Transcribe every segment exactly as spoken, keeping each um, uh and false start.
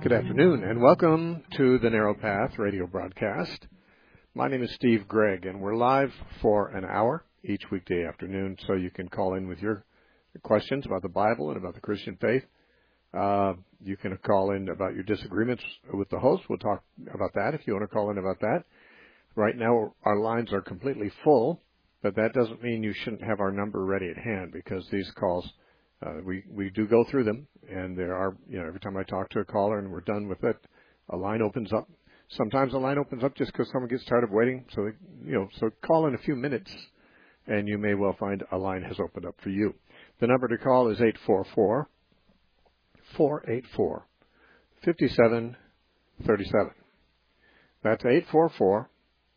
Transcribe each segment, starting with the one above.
Good afternoon, and welcome to the Narrow Path radio broadcast. My name is Steve Gregg, and we're live for an hour each weekday afternoon, so you can call in with your questions about the Bible and about the Christian faith. Uh, you can call in about your disagreements with the host. We'll talk about that if you want to call in about that. Right now, our lines are completely full, but that doesn't mean you shouldn't have our number ready at hand, because these calls, uh, we, we do go through them, and there are, you know, every time I talk to a caller and we're done with it, a line opens up. Sometimes a line opens up just because someone gets tired of waiting. So, they, you know, so call in a few minutes, and you may well find a line has opened up for you. The number to call is eight four four, four eight four, five seven three seven. That's eight four four,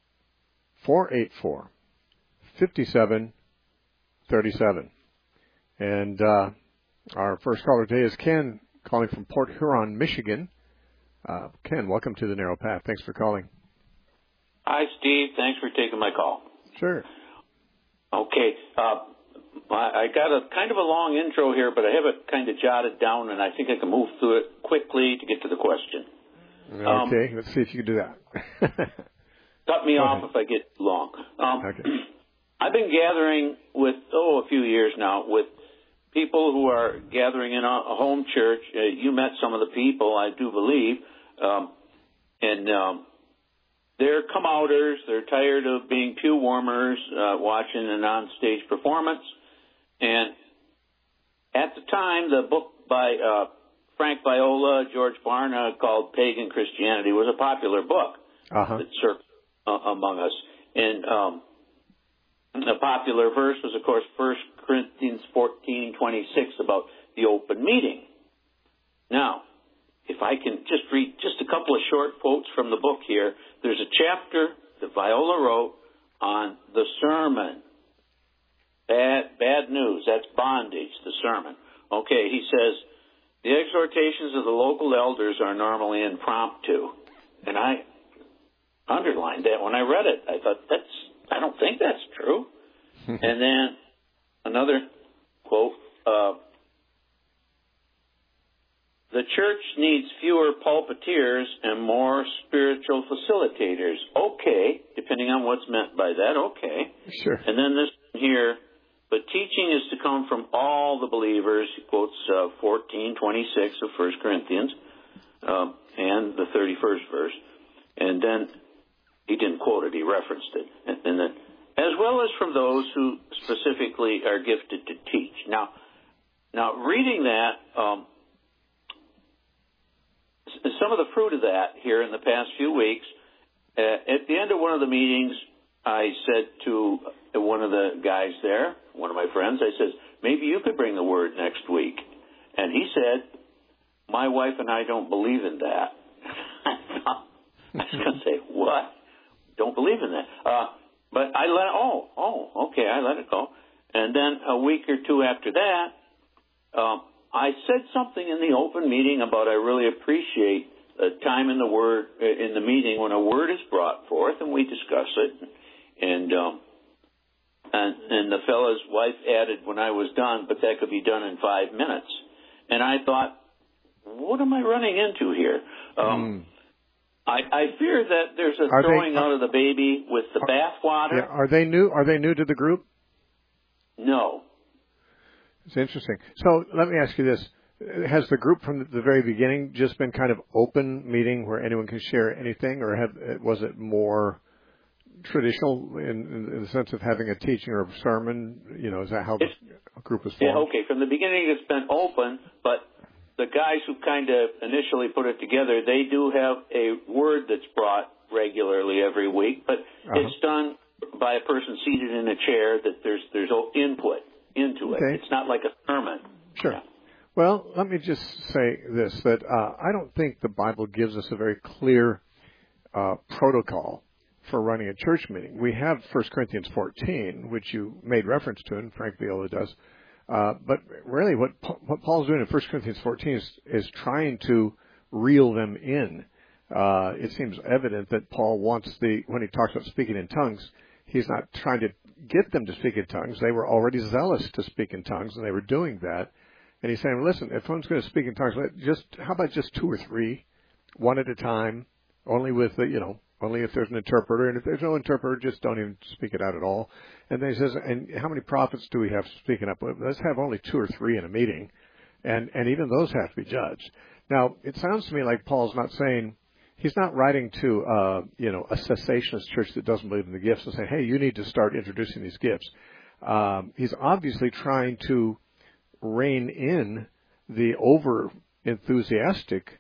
four eight four, five seven three seven. And uh, our first caller today is Ken, calling from Port Huron, Michigan. Uh, Ken, welcome to the Narrow Path. Thanks for calling. Hi, Steve. Thanks for taking my call. Sure. Okay. Uh, I got a kind of a long intro here, but I have it kind of jotted down, and I think I can move through it quickly to get to the question. Okay. Um, Let's see if you can do that. Cut me off if I get long. Um, okay. I've been gathering with, oh, a few years now, with people who are gathering in a, a home church. Uh, you met some of the people, I do believe, um, and um, they're come-outers. They're tired of being pew warmers, uh, watching an on-stage performance. And at the time, the book by uh, Frank Viola, George Barna, called Pagan Christianity was a popular book uh-huh. that circled uh, among us. And um, the popular verse was, of course, First Corinthians fourteen twenty-six about the open meeting. Now, if I can just read just a couple of short quotes from the book here. There's a chapter that Viola wrote on the sermon. Bad, bad news. That's bondage, the sermon. Okay, he says, the exhortations of the local elders are normally impromptu. And I underlined that when I read it. I thought, that's, I don't think that's true. And then another quote, uh, the church needs fewer pulpiteers and more spiritual facilitators. Okay, depending on what's meant by that, okay. Sure. And then this here, but teaching is to come from all the believers. He quotes uh, fourteen twenty-six of First Corinthians um, and the thirty-first verse. And then he didn't quote it, he referenced it. And, and then, as well as from those who specifically are gifted to teach. Now, now reading that, um, some of the fruit of that here in the past few weeks, uh, at the end of one of the meetings, I said to one of the guys there, one of my friends, I said, maybe you could bring the word next week. And he said, my wife and I don't believe in that. I was going to say, what? Don't believe in that. Uh, but I let, oh, oh, okay, I let it go. And then a week or two after that, um, I said something in the open meeting about I really appreciate the time in the word in the meeting when a word is brought forth and we discuss it. And um, and, and the fellow's wife added when I was done, but that could be done in five minutes. And I thought, what am I running into here? Um, mm. I, I fear that there's a are throwing they, out of the baby with the bathwater. Yeah, are they new? Are they new to the group? No. It's interesting. So let me ask you this. Has the group from the very beginning just been kind of open meeting where anyone can share anything, or have, was it more traditional in, in the sense of having a teaching or a sermon? You know, is that how the it's, group was formed? Yeah, okay. From the beginning it's been open, but the guys who kind of initially put it together, they do have a word that's brought regularly every week, but uh-huh. it's done by a person seated in a chair that there's there's input into it. Okay. It's not like a sermon. Sure. Yeah. Well, let me just say this, that uh, I don't think the Bible gives us a very clear uh, protocol for running a church meeting. We have First Corinthians fourteen, which you made reference to, and Frank Viola does. Uh, but really what, what Paul's doing in First Corinthians fourteen is, is trying to reel them in. Uh, it seems evident that Paul wants the, when he talks about speaking in tongues, he's not trying to get them to speak in tongues. They were already zealous to speak in tongues, and they were doing that. And he's saying, listen, if one's going to speak in tongues, just how about just two or three? one at a time, only with, the, you know, only if there's an interpreter. And if there's no interpreter, just don't even speak it out at all. And then he says, and how many prophets do we have speaking up? Well, let's have only two or three in a meeting. And, and even those have to be judged. Now, it sounds to me like Paul's not saying, he's not writing to, uh, you know, a cessationist church that doesn't believe in the gifts and saying, hey, you need to start introducing these gifts. Um, he's obviously trying to rein in the over-enthusiastic,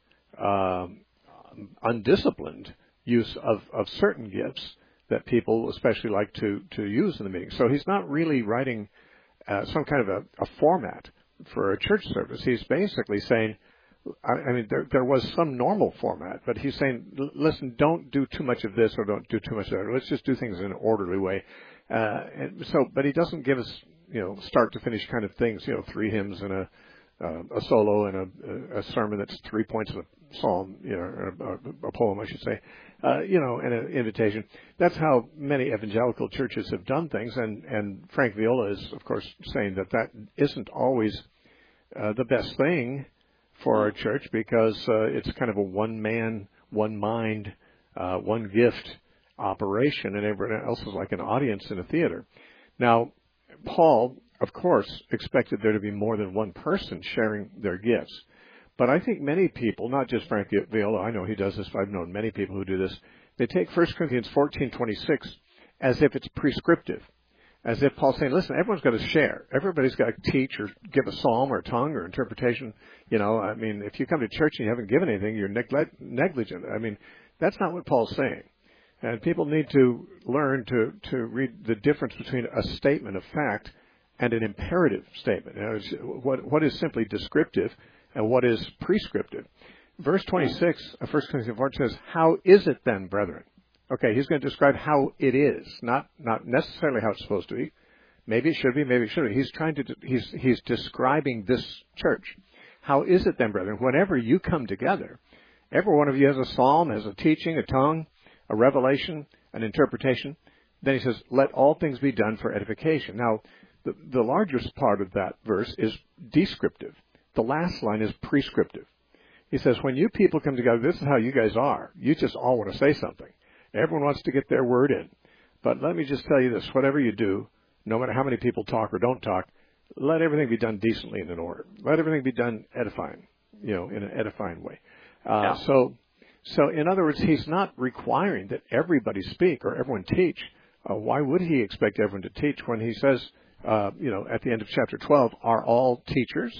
um, undisciplined use of, of certain gifts that people especially like to, to use in the meeting. So he's not really writing uh, some kind of a, a format for a church service. He's basically saying, I, I mean, there, there was some normal format, but he's saying, listen, don't do too much of this or don't do too much of that. Let's just do things in an orderly way. Uh, and so, but he doesn't give us, you know, start to finish kind of things, you know, three hymns and a, uh, a solo and a, a sermon that's three points of a psalm, you know, or a, a poem, I should say, uh, you know, and an invitation. That's how many evangelical churches have done things. And, and Frank Viola is, of course, saying that that isn't always uh, the best thing for our church, because uh, it's kind of a one-man, one-mind, uh, one-gift operation, and everyone else is like an audience in a theater. Now, Paul, of course, expected there to be more than one person sharing their gifts. But I think many people, not just Frank Viola, I know he does this, I've known many people who do this, they take First Corinthians fourteen twenty-six as if it's prescriptive. As if Paul's saying, listen, everyone's got to share. Everybody's got to teach or give a psalm or a tongue or interpretation. You know, I mean, if you come to church and you haven't given anything, you're neglect, negligent. I mean, that's not what Paul's saying. And people need to learn to, to read the difference between a statement of fact and an imperative statement. You know, what, what is simply descriptive and what is prescriptive. Verse twenty-six of First Corinthians four says, how is it then, brethren? Okay, he's going to describe how it is, not not necessarily how it's supposed to be. Maybe it should be, maybe it shouldn't be. He's trying to he's he's describing this church. How is it then, brethren? Whenever you come together, every one of you has a psalm, has a teaching, a tongue, a revelation, an interpretation. Then he says, let all things be done for edification. Now, the, the largest part of that verse is descriptive. The last line is prescriptive. He says, when you people come together, this is how you guys are. You just all want to say something. Everyone wants to get their word in. But let me just tell you this, whatever you do, no matter how many people talk or don't talk, let everything be done decently and in order. Let everything be done edifying, you know, in an edifying way. Uh, yeah. So, so in other words, he's not requiring that everybody speak or everyone teach. Uh, why would he expect everyone to teach when he says, uh, you know, at the end of chapter twelve, are all teachers?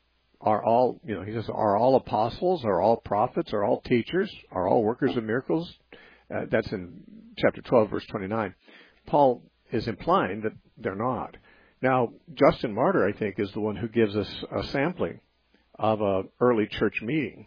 Are all, you know, he says, are all apostles? Are all prophets? Are all teachers? Are all workers of miracles? Uh, that's in chapter twelve, verse twenty-nine. Paul is implying that they're not. Now, Justin Martyr, I think, is the one who gives us a sampling of an early church meeting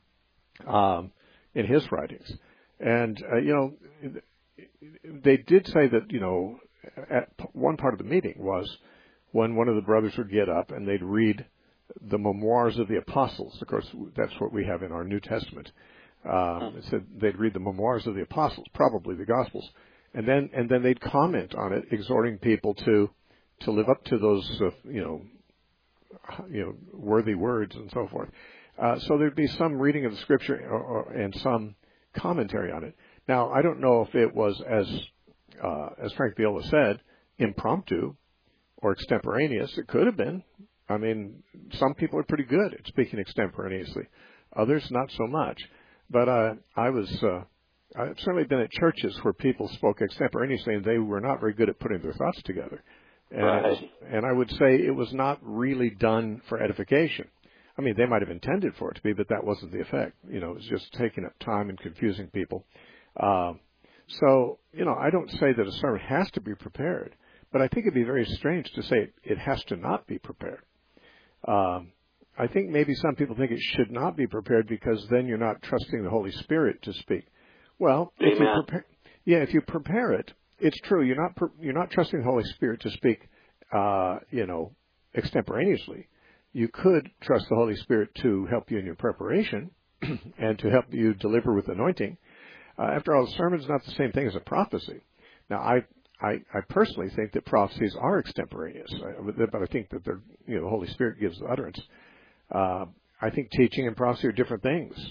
um, in his writings. And, uh, you know, they did say that, you know, at one part of the meeting was when one of the brothers would get up and they'd read the memoirs of the apostles. Of course, that's what we have in our New Testament. Um, it said they'd read the memoirs of the apostles, probably the Gospels, and then and then they'd comment on it, exhorting people to to live up to those uh, you know you know worthy words and so forth. Uh, so there'd be some reading of the Scripture or, or, and some commentary on it. Now, I don't know if it was as uh, as Frank Viola said, impromptu or extemporaneous. It could have been. I mean, some people are pretty good at speaking extemporaneously. Others, not so much. But uh, I was, uh, I've certainly been at churches where people spoke extemporaneously and they were not very good at putting their thoughts together. And, right. and I would say it was not really done for edification. I mean, they might have intended for it to be, but that wasn't the effect. You know, it was just taking up time and confusing people. Uh, so, you know, I don't say that a sermon has to be prepared, but I think it'd be very strange to say it, it has to not be prepared. Um, I think maybe some people think it should not be prepared because then you're not trusting the Holy Spirit to speak. Well, if you prepare, yeah, if you prepare it, it's true. You're not you're not trusting the Holy Spirit to speak, uh, you know, extemporaneously. You could trust the Holy Spirit to help you in your preparation and to help you deliver with anointing. Uh, after all, a sermon's not the same thing as a prophecy. Now, I. I, I personally think that prophecies are extemporaneous, but I think that they're, you know, the Holy Spirit gives the utterance. Uh, I think teaching and prophecy are different things.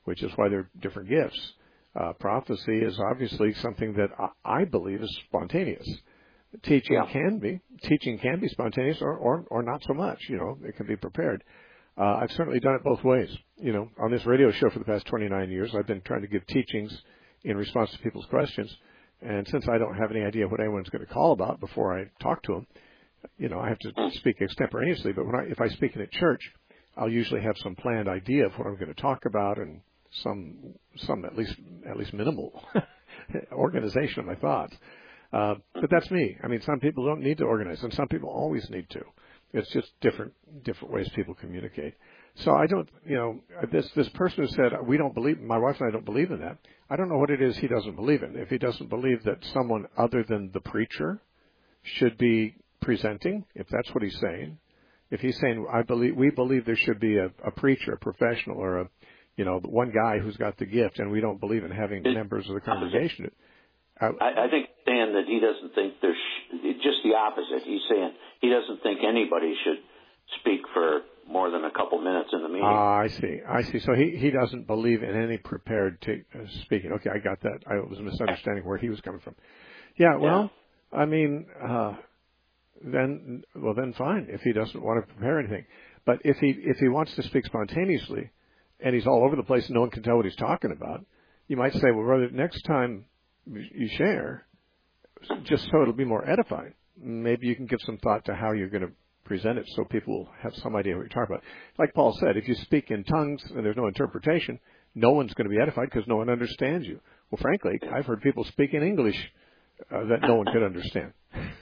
which is why they're different gifts. Uh, prophecy is obviously something that I, I believe is spontaneous. Teaching Yeah. can be. Teaching can be spontaneous or, or, or not so much. You know, it can be prepared. Uh, I've certainly done it both ways. You know, on this radio show for the past twenty-nine years, I've been trying to give teachings in response to people's questions. And since I don't have any idea what anyone's going to call about before I talk to them, you know, I have to speak extemporaneously. But when I, if I speak in a church, I'll usually have some planned idea of what I'm going to talk about and some, some at least, at least minimal organization of my thoughts. Uh, but that's me. I mean, some people don't need to organize, and some people always need to. It's just different, different ways people communicate. So I don't, you know, this this person who said we don't believe, my wife and I don't believe in that. I don't know what it is he doesn't believe in. If he doesn't believe that someone other than the preacher should be presenting, if that's what he's saying, if he's saying I believe we believe there should be a, a preacher, a professional, or a, you know, one guy who's got the gift, and we don't believe in having it, members of the congregation. I, I think he's saying that he doesn't think there's just the opposite. He's saying he doesn't think anybody should speak for more than a couple minutes in the meeting. Ah, I see. I see. So he, he doesn't believe in any prepared t- uh, speaking. Okay, I got that. I was misunderstanding where he was coming from. Yeah, well, yeah. I mean, uh, then, well, then fine, if he doesn't want to prepare anything. But if he, if he wants to speak spontaneously and he's all over the place and no one can tell what he's talking about, you might say, well, brother, next time you share, just so it'll be more edifying, maybe you can give some thought to how you're going to present it so people will have some idea what you're talking about. Like Paul said, if you speak in tongues and there's no interpretation, no one's going to be edified because no one understands you. Well, frankly, I've heard people speak in English uh, that no one could understand.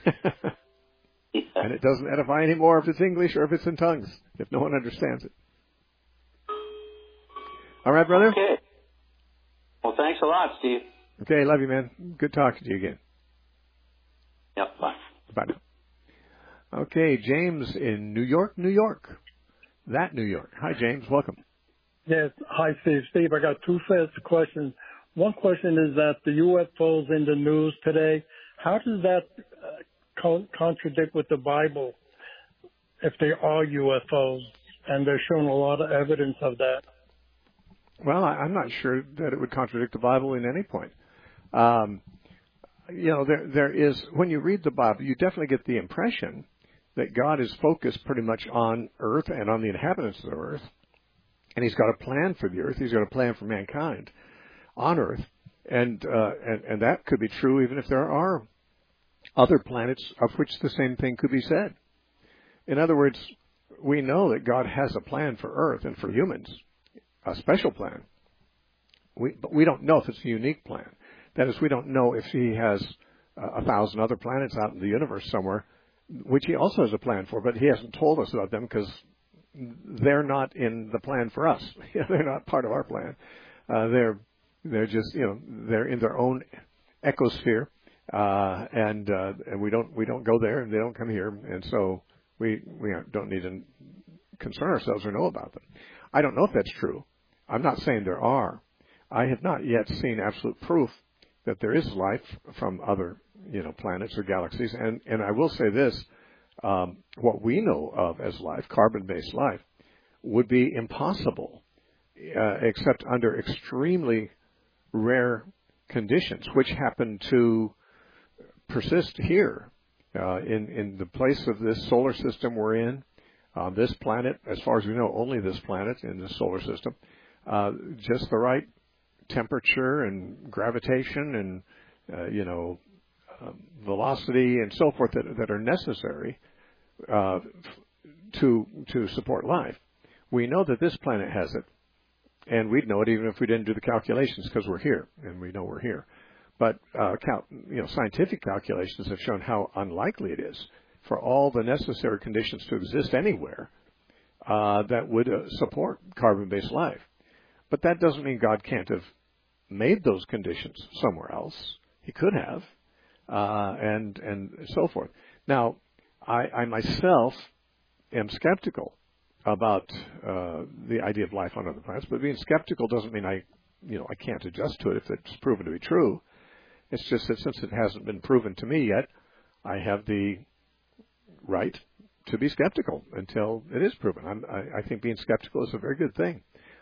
And it doesn't edify anymore if it's English or if it's in tongues, if no one understands it. All right, brother? Okay. Well, thanks a lot, Steve. Okay, love you, man. Good talking to you again. Yep, bye. Bye now. Okay, James in New York, New York. That New York. Hi, James. Welcome. Yes. Hi, Steve. Steve, I got two sets of questions. One question is that the U F Os in the news today, how does that uh, co- contradict with the Bible if they are U F Os? And they're showing a lot of evidence of that. Well, I, I'm not sure that it would contradict the Bible in any point. Um, you know, there there is, when you read the Bible, you definitely get the impression that God is focused pretty much on earth and on the inhabitants of the earth. And he's got a plan for the earth. He's got a plan for mankind on earth. And, uh, and, and that could be true even if there are other planets of which the same thing could be said. In other words, we know that God has a plan for earth and for humans, a special plan. We, but we don't know if it's a unique plan. That is, we don't know if he has uh, a thousand other planets out in the universe somewhere, which he also has a plan for, but he hasn't told us about them because they're not in the plan for us. They're not part of our plan. Uh, they're they're just, you know, they're in their own ecosphere, uh, and uh, and we don't we don't go there, and they don't come here, and so we we don't need to concern ourselves or know about them. I don't know if that's true. I'm not saying there are. I have not yet seen absolute proof that there is life from other, you know, planets or galaxies. And, and I will say this, um, what we know of as life, carbon-based life, would be impossible uh, except under extremely rare conditions, which happen to persist here uh, in, in the place of this solar system we're in, on this planet, as far as we know, only this planet in the solar system, uh, just the right temperature and gravitation and, uh, you know, uh, velocity and so forth that, that are necessary uh, to to support life. We know that this planet has it, and we'd know it even if we didn't do the calculations because we're here, and we know we're here. But uh, cal- you know, scientific calculations have shown how unlikely it is for all the necessary conditions to exist anywhere uh, that would uh, support carbon-based life. But that doesn't mean God can't have made those conditions somewhere else. He could have, uh, and and so forth. Now, I, I myself am skeptical about uh, the idea of life on other planets, but being skeptical doesn't mean I, you know, I can't adjust to it if it's proven to be true. It's just that since it hasn't been proven to me yet, I have the right to be skeptical until it is proven. I'm, I, I think being skeptical is a very good thing.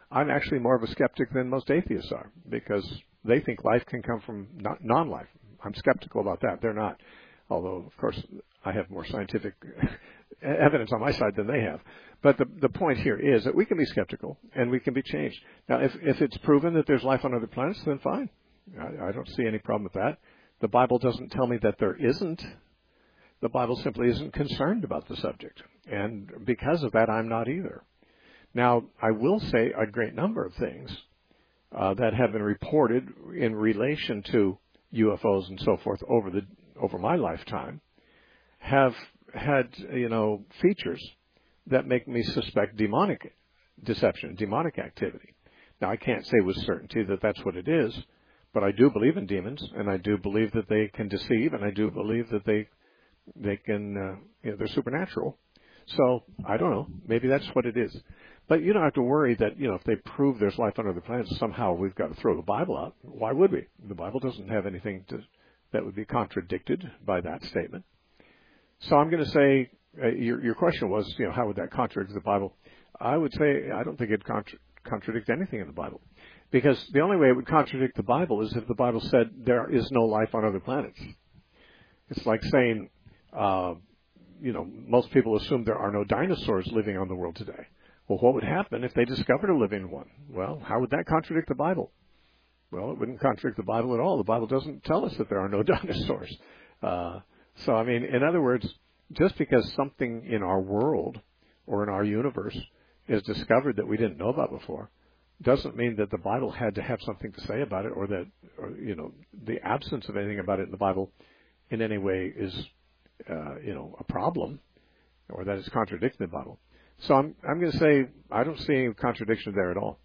I'm actually more of a skeptic than most atheists are, because they think life can come from non-life. I'm skeptical about that. They're not. Although, of course, I have more scientific evidence on my side than they have. But the the point here is that we can be skeptical and we can be changed. Now, if if it's proven that there's life on other planets, then fine. I, I don't see any problem with that. The Bible doesn't tell me that there isn't. The Bible simply isn't concerned about the subject. And because of that, I'm not either. Now, I will say a great number of things uh, that have been reported in relation to U F Os and so forth over the over my lifetime have had, you know, features that make me suspect demonic deception, demonic activity. Now, I can't say with certainty that that's what it is, but I do believe in demons, and I do believe that they can deceive, and I do believe that they they can, uh, you know, they're supernatural. So, I don't know. Maybe that's what it is. But you don't have to worry that, you know, if they prove there's life on other planets, somehow we've got to throw the Bible out. Why would we? The Bible doesn't have anything to, that would be contradicted by that statement. So I'm going to say, uh, your, your question was, you know, how would that contradict the Bible? I would say I don't think it'd contra- contradict anything in the Bible. Because the only way it would contradict the Bible is if the Bible said there is no life on other planets. It's like saying, uh, you know, most people assume there are no dinosaurs living on the world today. Well, what would happen if they discovered a living one? Well, how would that contradict the Bible? Well, it wouldn't contradict the Bible at all. The Bible doesn't tell us that there are no dinosaurs. Uh, so, I mean, in other words, just because something in our world or in our universe is discovered that we didn't know about before doesn't mean that the Bible had to have something to say about it, or that, or, you know, the absence of anything about it in the Bible in any way is, uh, you know, a problem, or that it's contradicting the Bible. So I'm I'm going to say I don't see any contradiction there at all.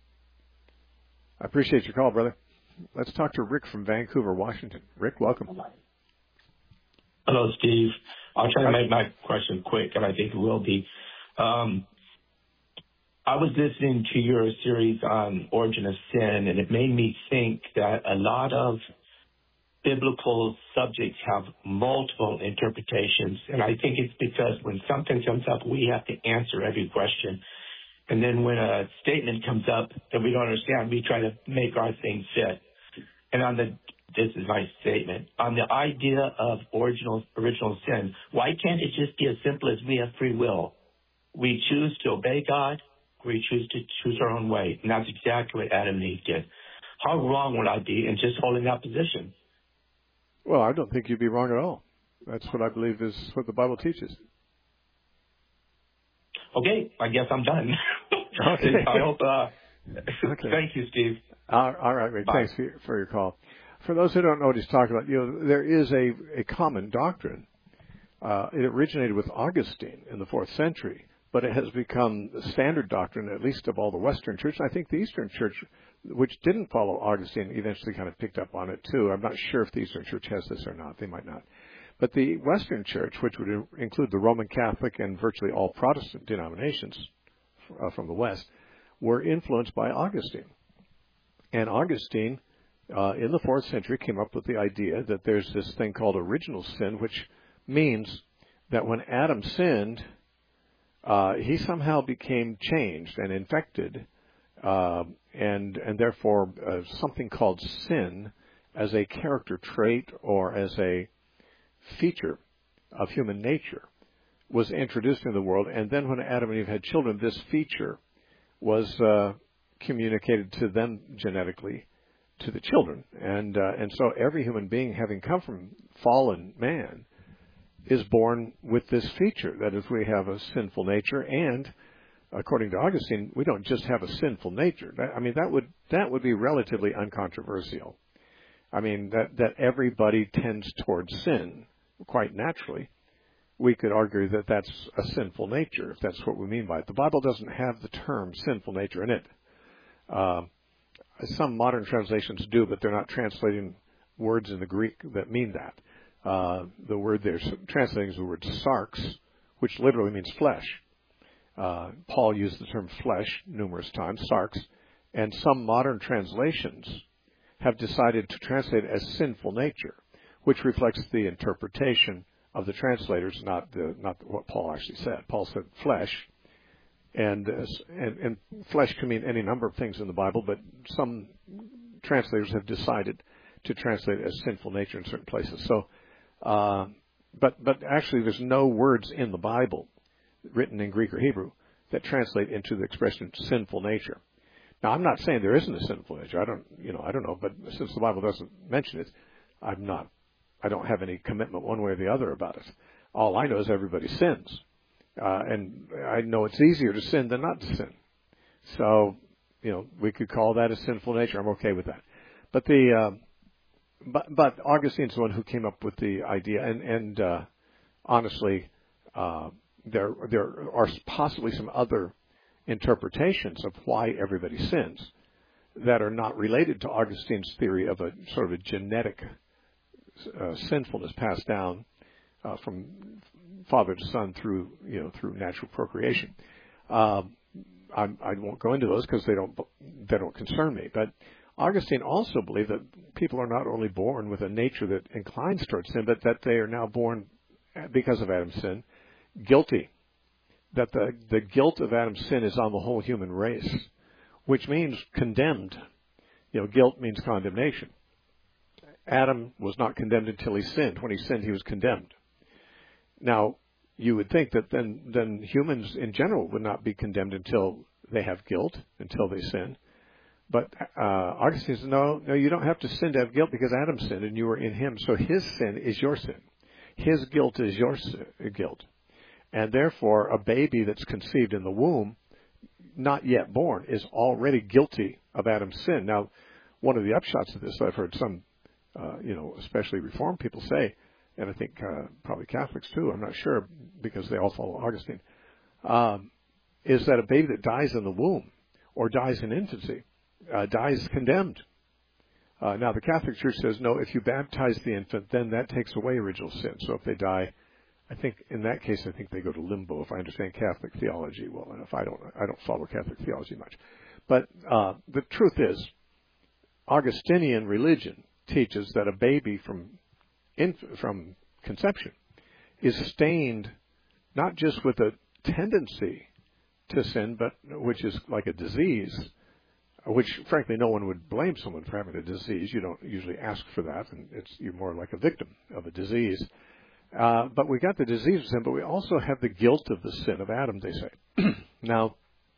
I appreciate your call, brother. Let's talk to Rick from Vancouver, Washington. Rick, welcome. Hello, Steve. I'll try to make my question quick, and I think it will be. Um, I was listening to your series on Origin of Sin, and it made me think that a lot of biblical subjects have multiple interpretations. And I think it's because when something comes up, we have to answer every question. And then when a statement comes up that we don't understand, we try to make our thing fit. And on the, this is my statement, on the idea of original, original sin, why can't it just be as simple as we have free will? We choose to obey God, we choose to choose our own way. And that's exactly what Adam and Eve did. How wrong would I be in just holding that position? Well, I don't think you'd be wrong at all. That's what I believe is what the Bible teaches. Okay, I guess I'm done. Okay. I hope. Uh, okay. Thank you, Steve. All right, Rick. Thanks for your, for your call. For those who don't know what he's talking about, you know, there is a, a common doctrine. Uh, it originated with Augustine in the fourth century, but it has become the standard doctrine, at least of all the Western church. I think the Eastern church, which didn't follow Augustine, eventually kind of picked up on it too. I'm not sure if the Eastern church has this or not. They might not. But the Western church, which would include the Roman Catholic and virtually all Protestant denominations uh, from the West, were influenced by Augustine. And Augustine, uh, in the fourth century, came up with the idea that there's this thing called original sin, which means that when Adam sinned, uh, he somehow became changed and infected, uh, and and therefore uh, something called sin as a character trait or as a feature of human nature was introduced in the world. And then when Adam and Eve had children, this feature was uh, communicated to them genetically to the children. And uh, and so every human being, having come from fallen man, is born with this feature. That is, we have a sinful nature, and according to Augustine, we don't just have a sinful nature. That, I mean, that would that would be relatively uncontroversial. I mean, that, that everybody tends towards sin quite naturally. We could argue that that's a sinful nature, if that's what we mean by it. The Bible doesn't have the term sinful nature in it. Uh, some modern translations do, but they're not translating words in the Greek that mean that. Uh, the word they're translating is the word sarx, which literally means flesh. Uh, Paul used the term flesh numerous times, sarx, and some modern translations have decided to translate it as sinful nature, which reflects the interpretation of the translators, not the not what Paul actually said. Paul said flesh, And, uh, and and flesh can mean any number of things in the Bible, but some translators have decided to translate it as sinful nature in certain places. So, uh, but but actually, there's no words in the Bible written in Greek or Hebrew that translate into the expression sinful nature. Now, I'm not saying there isn't a sinful nature. I don't, you know, I don't know. But since the Bible doesn't mention it, I'm not. I don't have any commitment one way or the other about it. All I know is everybody sins, uh, and I know it's easier to sin than not to sin. So, you know, we could call that a sinful nature. I'm okay with that. But the, uh, but but Augustine's the one who came up with the idea, and and uh, honestly, uh, there there are possibly some other interpretations of why everybody sins that are not related to Augustine's theory of a sort of a genetic uh, sinfulness passed down uh, from father to son through you know through natural procreation. Uh, I, I won't go into those because they don't they don't concern me. But Augustine also believed that people are not only born with a nature that inclines towards sin, but that they are now born because of Adam's sin guilty. That the, the guilt of Adam's sin is on the whole human race, which means condemned. You know, guilt means condemnation. Adam was not condemned until he sinned. When he sinned, he was condemned. Now, you would think that then, then humans in general would not be condemned until they have guilt, until they sin. But uh, Augustine says, no, no, you don't have to sin to have guilt because Adam sinned and you were in him. So his sin is your sin. His guilt is your sin, guilt. And therefore, a baby that's conceived in the womb, not yet born, is already guilty of Adam's sin. Now, one of the upshots of this, I've heard some, uh, you know, especially Reformed people say, and I think uh, probably Catholics too, I'm not sure because they all follow Augustine, um, is that a baby that dies in the womb or dies in infancy uh, dies condemned. Uh, now, the Catholic Church says, no, if you baptize the infant, then that takes away original sin. So if they die, I think in that case, I think they go to limbo. If I understand Catholic theology well enough, I don't. I don't follow Catholic theology much, but uh, the truth is, Augustinian religion teaches that a baby from inf- from conception is stained not just with a tendency to sin, but which is like a disease, which frankly no one would blame someone for having a disease. You don't usually ask for that, and it's you're more like a victim of a disease. Uh, but we got the disease of sin, but we also have the guilt of the sin of Adam, they say. Now,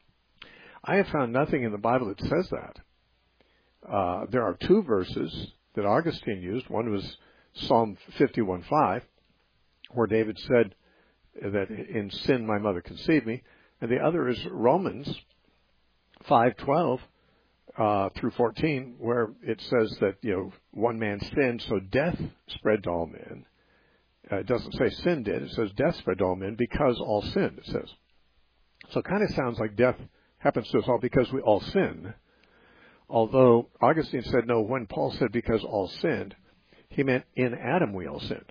I have found nothing in the Bible that says that. Uh, there are two verses that Augustine used. One was Psalm fifty-one five, where David said that in sin my mother conceived me. And the other is Romans five twelve uh, through fourteen, where it says that, you know, one man sinned, so death spread to all men. Uh, it doesn't say sin did. It says death spread to all men because all sinned, it says. So it kind of sounds like death happens to us all because we all sin. Although Augustine said, no, when Paul said because all sinned, he meant in Adam we all sinned.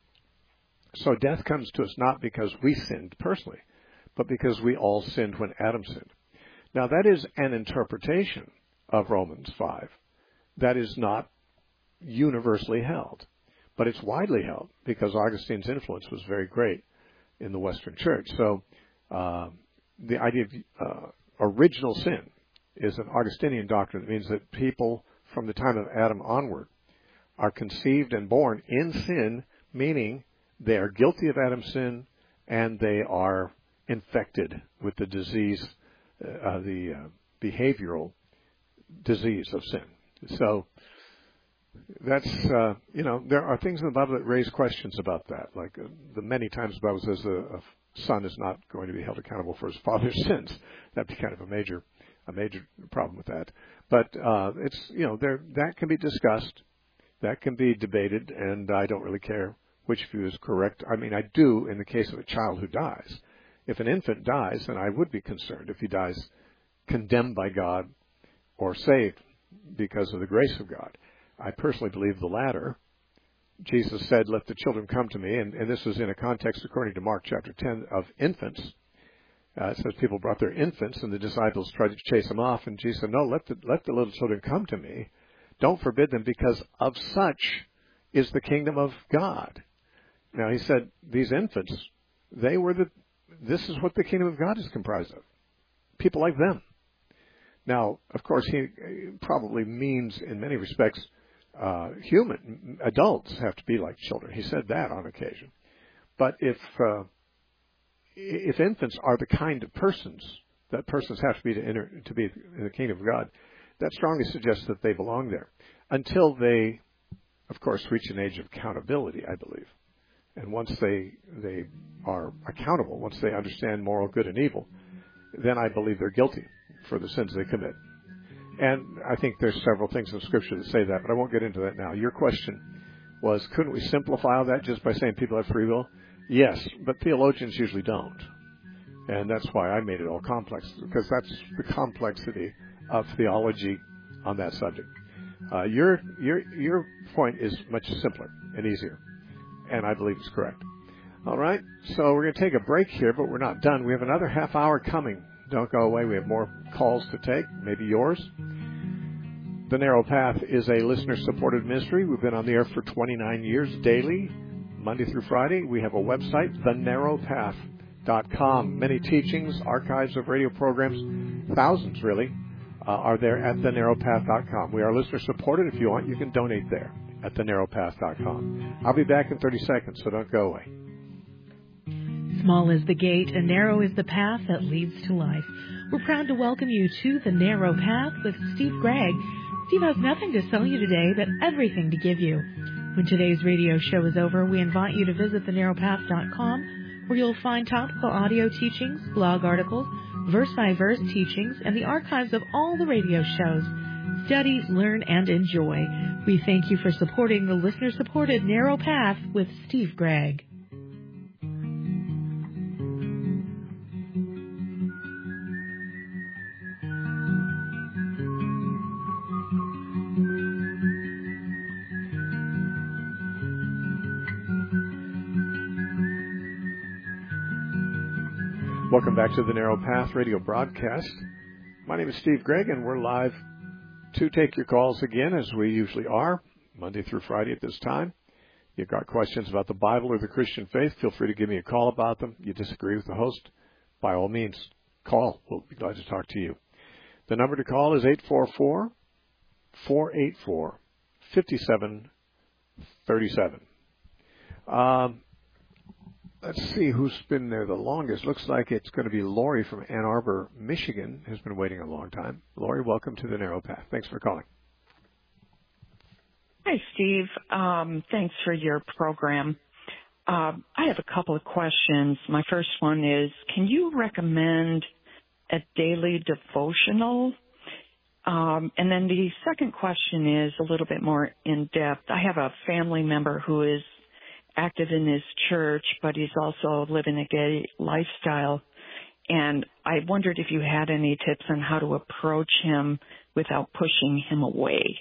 So death comes to us not because we sinned personally, but because we all sinned when Adam sinned. Now that is an interpretation of Romans five that is not universally held. But it's widely held because Augustine's influence was very great in the Western Church. So uh, the idea of uh, original sin is an Augustinian doctrine. It means that people from the time of Adam onward are conceived and born in sin, meaning they are guilty of Adam's sin and they are infected with the disease, uh, the uh, behavioral disease of sin. So that's, uh, you know, there are things in the Bible that raise questions about that. Like uh, the many times the Bible says a, a son is not going to be held accountable for his father's sins. That'd be kind of a major, a major problem with that. But uh, it's, you know, there that can be discussed, that can be debated, and I don't really care which view is correct. I mean, I do in the case of a child who dies. If an infant dies, then I would be concerned if he dies condemned by God or saved because of the grace of God. I personally believe the latter. Jesus said, let the children come to me, and, and this is in a context, according to Mark chapter ten, of infants. Uh, it says people brought their infants, and the disciples tried to chase them off, and Jesus said, no, let the, let the little children come to me. Don't forbid them, because of such is the kingdom of God. Now, he said, these infants, they were the, this is what the kingdom of God is comprised of. people like them. Now, of course, he probably means in many respects uh, human adults have to be like children. He said that on occasion. But if uh, if infants are the kind of persons that persons have to be to enter to be in the kingdom of God, that strongly suggests that they belong there until they, of course, reach an age of accountability, I believe. And once they they are accountable, once they understand moral good and evil, then I believe they're guilty for the sins they commit. And I think there's several things in Scripture that say that, but I won't get into that now. Your question was, couldn't we simplify all that just by saying people have free will? Yes, but theologians usually don't. And that's why I made it all complex, because that's the complexity of theology on that subject. Uh, your your your point is much simpler and easier, and I believe it's correct. All right, so we're going to take a break here, but we're not done. We have another half hour coming. Don't go away. We have more calls to take, maybe yours. The Narrow Path is a listener-supported ministry. We've been on the air for twenty-nine years daily, Monday through Friday. We have a website, the narrow path dot com. Many teachings, archives of radio programs, thousands really, uh, are there at the narrow path dot com. We are listener-supported. If you want, you can donate there at the narrow path dot com. I'll be back in thirty seconds, so don't go away. Small is the gate and narrow is the path that leads to life. We're proud to welcome you to The Narrow Path with Steve Gregg. Steve has nothing to sell you today, but everything to give you. When today's radio show is over, we invite you to visit the narrow path dot com, where you'll find topical audio teachings, blog articles, verse-by-verse teachings, and the archives of all the radio shows. Study, learn, and enjoy. We thank you for supporting the listener-supported Narrow Path with Steve Gregg. Welcome back to the Narrow Path radio broadcast. My name is Steve Gregg, and we're live to take your calls again, as we usually are, Monday through Friday at this time. You've got questions about the Bible or the Christian faith, feel free to give me a call about them. You disagree with the host, by all means, call. We'll be glad to talk to you. The number to call is eight four four, four eight four, five seven three seven. Um, Let's see who's been there the longest. Looks like it's going to be Lori from Ann Arbor, Michigan, who's been waiting a long time. Lori, welcome to the Narrow Path. Thanks for calling. Hi, Steve. Um, thanks for your program. Uh, I have a couple of questions. My first one is, can you recommend a daily devotional? Um, and then the second question is a little bit more in depth. I have a family member who is active in his church, but he's also living a gay lifestyle. And I wondered if you had any tips on how to approach him without pushing him away.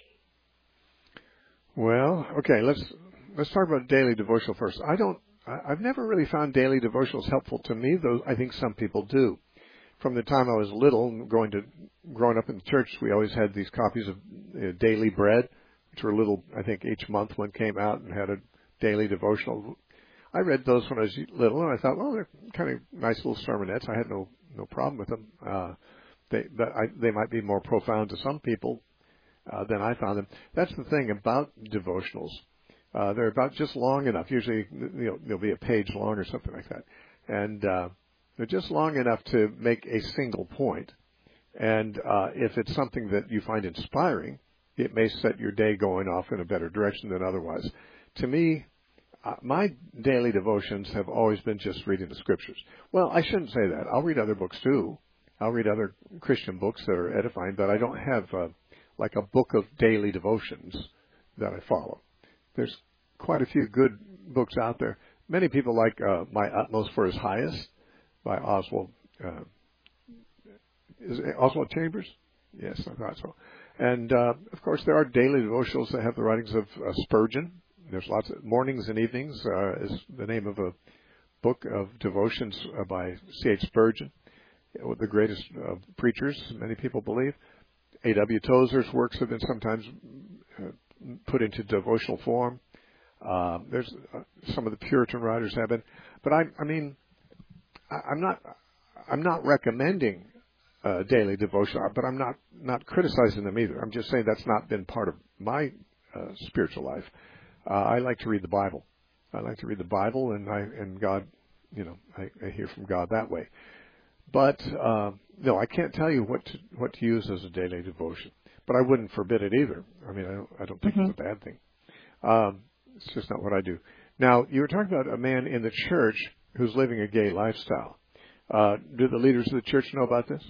Well, okay, let's let's talk about daily devotional first. I don't, I've never really found daily devotionals helpful to me, though I think some people do. From the time I was little, going to growing up in the church, we always had these copies of uh, Daily Bread, which were little. I think each month one came out and had a daily devotional. I read those when I was little, and I thought, well, they're kind of nice little sermonettes. I had no no problem with them. Uh, they but I, they might be more profound to some people uh, than I found them. That's the thing about devotionals. Uh, they're about just long enough. Usually, you know, they'll be a page long or something like that, and uh, they're just long enough to make a single point. And uh, if it's something that you find inspiring, it may set your day going off in a better direction than otherwise. To me, uh, my daily devotions have always been just reading the Scriptures. Well, I shouldn't say that. I'll read other books too. I'll read other Christian books that are edifying, but I don't have uh, like a book of daily devotions that I follow. There's quite a few good books out there. Many people like uh, My Utmost for His Highest by Oswald. Uh, is it Oswald Chambers? Yes, I thought so. And, uh, of course, there are daily devotionals that have the writings of uh, Spurgeon. There's lots of Mornings and Evenings uh, is the name of a book of devotions uh, by C H Spurgeon, the greatest uh, preachers, many people believe. A W Tozer's works have been sometimes uh, put into devotional form. Uh, there's uh, some of the Puritan writers have been, but I, I mean, I, I'm not, I'm not recommending uh, daily devotion, but I'm not, not criticizing them either. I'm just saying that's not been part of my uh, spiritual life. Uh, I like to read the Bible. I like to read the Bible, and I and God, you know, I, I hear from God that way. But uh, no, I can't tell you what to what to use as a daily devotion. But I wouldn't forbid it either. I mean, I don't, I don't think mm-hmm. it's a bad thing. Um, it's just not what I do. Now, you were talking about a man in the church who's living a gay lifestyle. Uh, do the leaders of the church know about this?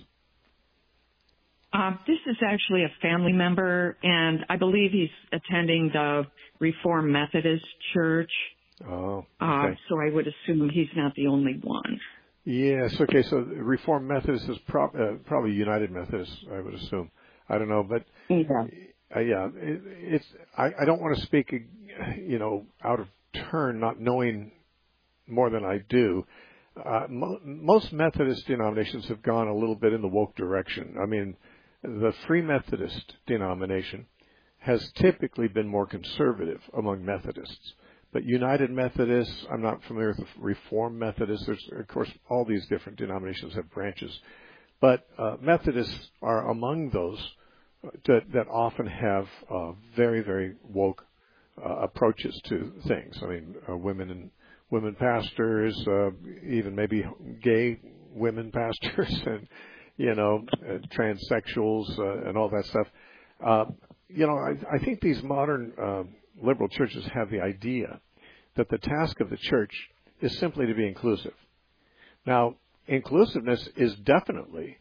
Uh, this is actually a family member, and I believe he's attending the Reformed Methodist Church. Oh, okay. Uh, so I would assume he's not the only one. Yes, okay, so Reformed Methodist is pro- uh, probably United Methodist, I would assume. I don't know, but yeah, uh, yeah it, it's. I, I don't want to speak, you know, out of turn, not knowing more than I do. Uh, mo- most Methodist denominations have gone a little bit in the woke direction. I mean, the Free Methodist denomination has typically been more conservative among Methodists. But United Methodists, I'm not familiar with Reformed Methodists. There's, of course, all these different denominations have branches. But uh, Methodists are among those that, that often have uh, very, very woke uh, approaches to things. I mean, uh, women and women pastors, uh, even maybe gay women pastors, and you know, uh, transsexuals uh, and all that stuff. Uh, you know, I, I think these modern uh, liberal churches have the idea that the task of the church is simply to be inclusive. Now, inclusiveness is definitely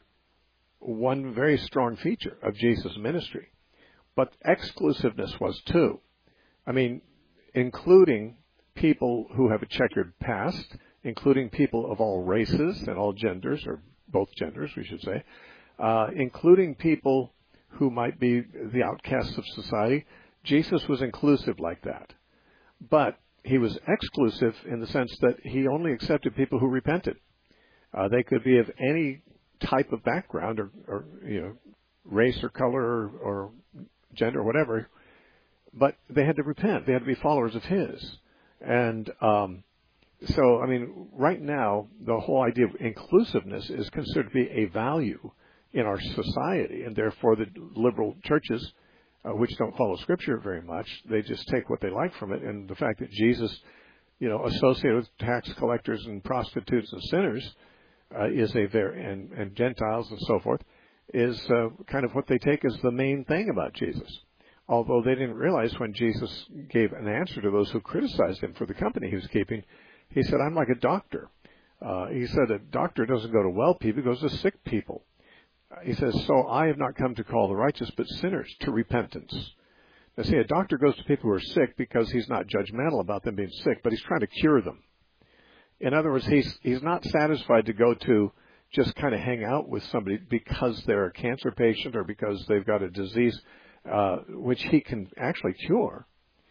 one very strong feature of Jesus' ministry, but exclusiveness was too. I mean, including people who have a checkered past, including people of all races and all genders, or both genders, we should say, uh, including people who might be the outcasts of society. Jesus was inclusive like that. But he was exclusive in the sense that he only accepted people who repented. Uh, they could be of any type of background or, or you know, race or color or, or gender or whatever, but they had to repent. They had to be followers of his. And um, so, I mean, right now, the whole idea of inclusiveness is considered to be a value in our society, and therefore the liberal churches, uh, which don't follow Scripture very much, they just take what they like from it. And the fact that Jesus, you know, associated with tax collectors and prostitutes and sinners, uh, is a very and, and Gentiles and so forth, is uh, kind of what they take as the main thing about Jesus. Although they didn't realize when Jesus gave an answer to those who criticized him for the company he was keeping, he said, "I'm like a doctor." Uh, he said a doctor doesn't go to well people, he goes to sick people. He says, "So I have not come to call the righteous, but sinners to repentance." Now, see, a doctor goes to people who are sick because he's not judgmental about them being sick, but he's trying to cure them. In other words, he's he's not satisfied to go to just kind of hang out with somebody because they're a cancer patient or because they've got a disease uh, which he can actually cure.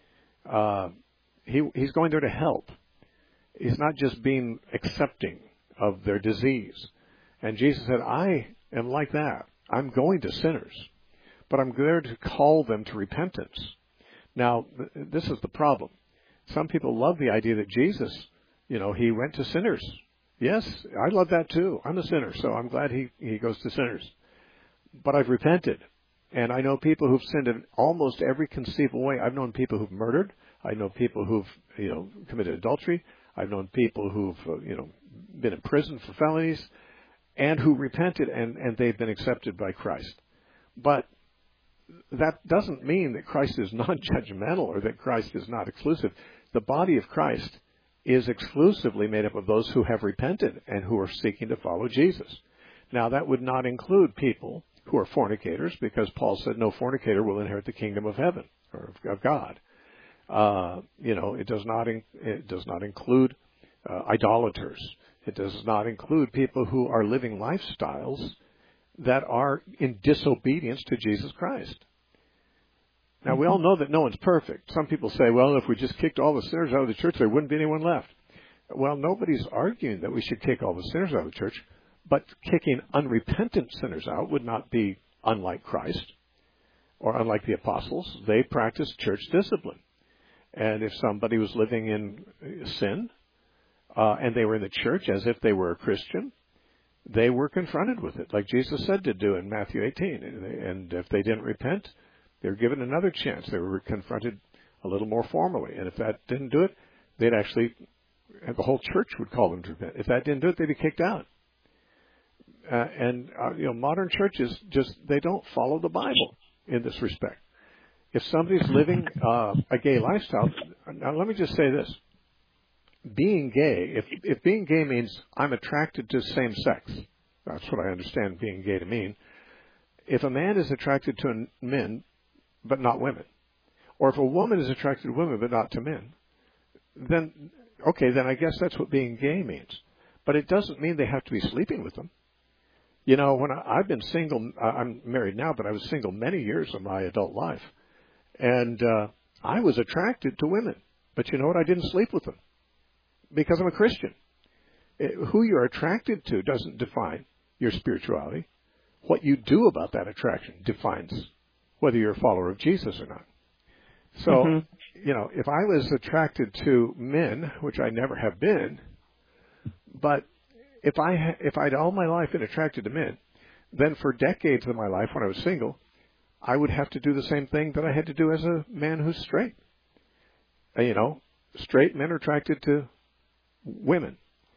Uh, he he's going there to help. He's not just being accepting of their disease. And Jesus said, "I am like that. I'm going to sinners, but I'm there to call them to repentance." Now, th- this is the problem. Some people love the idea that Jesus, you know, he went to sinners. Yes, I love that too. I'm a sinner, so I'm glad he, he goes to sinners. But I've repented. And I know people who've sinned in almost every conceivable way. I've known people who've murdered. I know people who've, you know, committed adultery. I've known people who've, uh, you know, been in prison for felonies and who repented and, and they've been accepted by Christ. But that doesn't mean that Christ is non-judgmental or that Christ is not exclusive. The body of Christ is exclusively made up of those who have repented and who are seeking to follow Jesus. Now, that would not include people who are fornicators, because Paul said no fornicator will inherit the kingdom of heaven or of God. Uh, you know, it does not in, it does not include uh, idolaters. It does not include people who are living lifestyles that are in disobedience to Jesus Christ. Now, we all know that no one's perfect. Some people say, well, if we just kicked all the sinners out of the church, there wouldn't be anyone left. Well, nobody's arguing that we should kick all the sinners out of the church, but kicking unrepentant sinners out would not be unlike Christ or unlike the apostles. They practiced church discipline. And if somebody was living in sin uh, and they were in the church as if they were a Christian, they were confronted with it, like Jesus said to do in Matthew eighteen. And if they didn't repent, they were given another chance. They were confronted a little more formally. And if that didn't do it, they'd actually, the whole church would call them to repent. If that didn't do it, they'd be kicked out. Uh, and, uh, you know, modern churches just, they don't follow the Bible in this respect. If somebody's living uh, a gay lifestyle, now let me just say this. Being gay, if, if being gay means I'm attracted to same sex, that's what I understand being gay to mean. If a man is attracted to men, but not women, or if a woman is attracted to women, but not to men, then, okay, then I guess that's what being gay means. But it doesn't mean they have to be sleeping with them. You know, when I, I've been single, I'm married now, but I was single many years of my adult life. And uh, I was attracted to women. But you know what? I didn't sleep with them because I'm a Christian. It, who you're attracted to doesn't define your spirituality. What you do about that attraction defines whether you're a follower of Jesus or not. So, mm-hmm. you know, if I was attracted to men, which I never have been, but if I if I'd all my life been attracted to men, then for decades of my life when I was single, I would have to do the same thing that I had to do as a man who's straight. And, you know, straight men are attracted to women.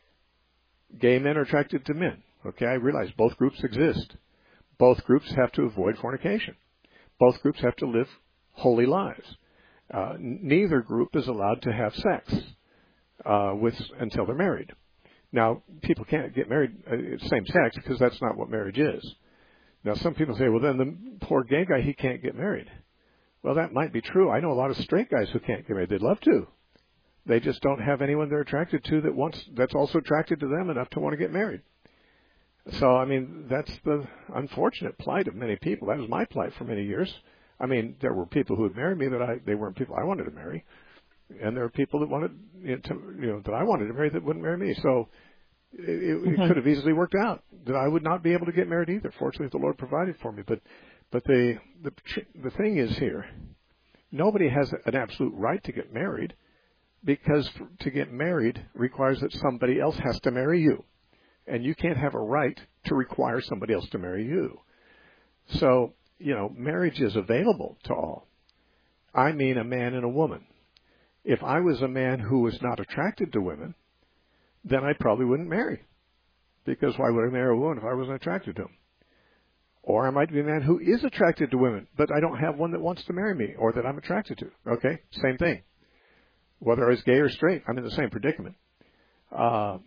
Gay men are attracted to men. Okay, I realize both groups exist. Both groups have to avoid fornication. Both groups have to live holy lives. Uh, neither group is allowed to have sex uh, with until they're married. Now, people can't get married uh, same sex because that's not what marriage is. Now, some people say, well, then the poor gay guy, he can't get married. Well, that might be true. I know a lot of straight guys who can't get married. They'd love to. They just don't have anyone they're attracted to that wants, that's also attracted to them enough to want to get married. So, I mean, that's the unfortunate plight of many people. That was my plight for many years. I mean, there were people who would marry me that I, they weren't people I wanted to marry. And there are people that wanted, you know, to, you know, that I wanted to marry that wouldn't marry me. So it, it, mm-hmm. it could have easily worked out that I would not be able to get married either. Fortunately, the Lord provided for me. But, but the, the, the thing is here, nobody has an absolute right to get married because to get married requires that somebody else has to marry you. And you can't have a right to require somebody else to marry you. So, you know, marriage is available to all. I mean a man and a woman. If I was a man who was not attracted to women, then I probably wouldn't marry. Because why would I marry a woman if I wasn't attracted to them? Or I might be a man who is attracted to women, but I don't have one that wants to marry me or that I'm attracted to. Okay? Same thing. Whether I was gay or straight, I'm in the same predicament. Uh,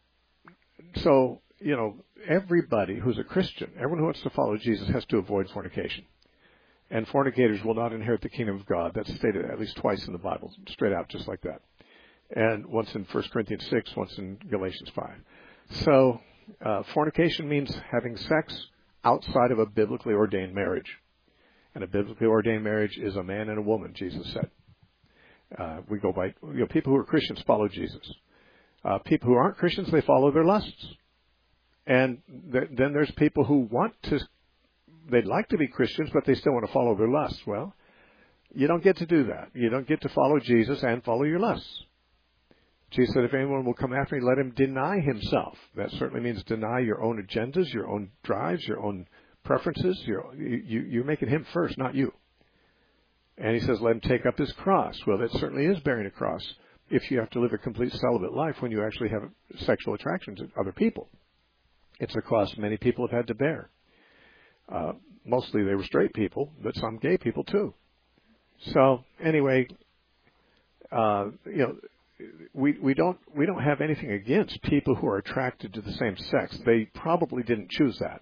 so, you know, everybody who's a Christian, everyone who wants to follow Jesus has to avoid fornication. And fornicators will not inherit the kingdom of God. That's stated at least twice in the Bible, straight out, just like that. And once in First Corinthians six, once in Galatians five. So, uh, fornication means having sex outside of a biblically ordained marriage. And a biblically ordained marriage is a man and a woman, Jesus said. Uh, we go by, you know, people who are Christians follow Jesus. Uh, people who aren't Christians, they follow their lusts. And th- then there's people who want to, they'd like to be Christians, but they still want to follow their lusts. Well, you don't get to do that. You don't get to follow Jesus and follow your lusts. Jesus said, if anyone will come after me, let him deny himself. That certainly means deny your own agendas, your own drives, your own preferences. Your, you, you're making him first, not you. And he says, let him take up his cross. Well, that certainly is bearing a cross if you have to live a complete celibate life when you actually have sexual attractions to other people. It's a cross many people have had to bear. Uh, mostly they were straight people, but some gay people too. So anyway, uh, you know, we we don't we don't have anything against people who are attracted to the same sex. They probably didn't choose that.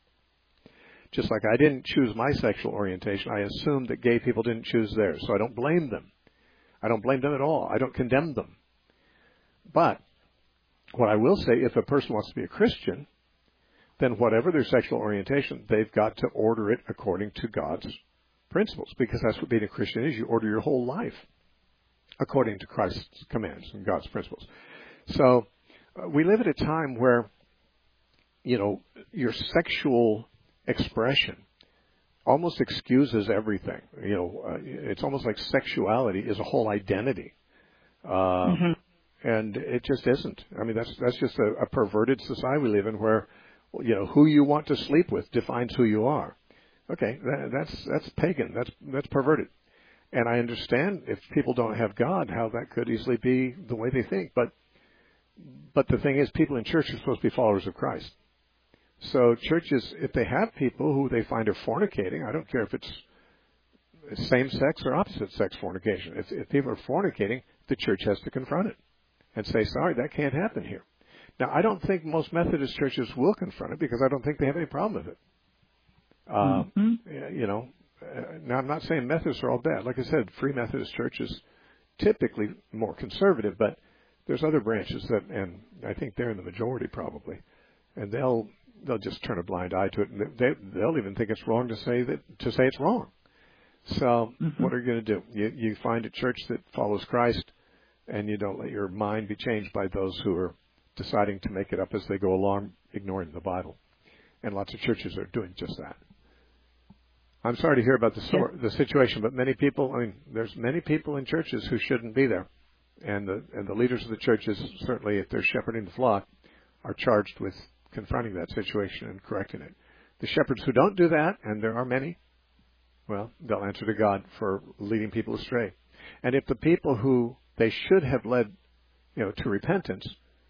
Just like I didn't choose my sexual orientation, I assumed that gay people didn't choose theirs. So I don't blame them. I don't blame them at all. I don't condemn them. But what I will say, if a person wants to be a Christian, then whatever their sexual orientation, they've got to order it according to God's principles, because that's what being a Christian is. You order your whole life according to Christ's commands and God's principles. So uh, we live at a time where, you know, your sexual expression almost excuses everything. You know, uh, it's almost like sexuality is a whole identity. Uh, mm-hmm. And it just isn't. I mean, that's that's just a, a perverted society we live in where you know, who you want to sleep with defines who you are. Okay, that, that's that's pagan. That's that's perverted. And I understand if people don't have God, how that could easily be the way they think. But but the thing is, people in church are supposed to be followers of Christ. So churches, if they have people who they find are fornicating, I don't care if it's same-sex or opposite-sex fornication. If, if people are fornicating, the church has to confront it and say, sorry, that can't happen here. Now, I don't think most Methodist churches will confront it because I don't think they have any problem with it. Uh, mm-hmm. You know, now I'm not saying Methodists are all bad. Like I said, Free Methodist Church is typically more conservative, but there's other branches that, and I think they're in the majority probably, and they'll they'll just turn a blind eye to it, and they they'll even think it's wrong to say that to say it's wrong. So mm-hmm. what are you going to do? You you find a church that follows Christ, and you don't let your mind be changed by those who are deciding to make it up as they go along, ignoring the Bible. And lots of churches are doing just that. I'm sorry to hear about the sor- the situation, but many people, I mean, there's many people in churches who shouldn't be there. And the and the leaders of the churches, certainly if they're shepherding the flock, are charged with confronting that situation and correcting it. The shepherds who don't do that, and there are many, well, they'll answer to God for leading people astray. And if the people who they should have led, you know, to repentance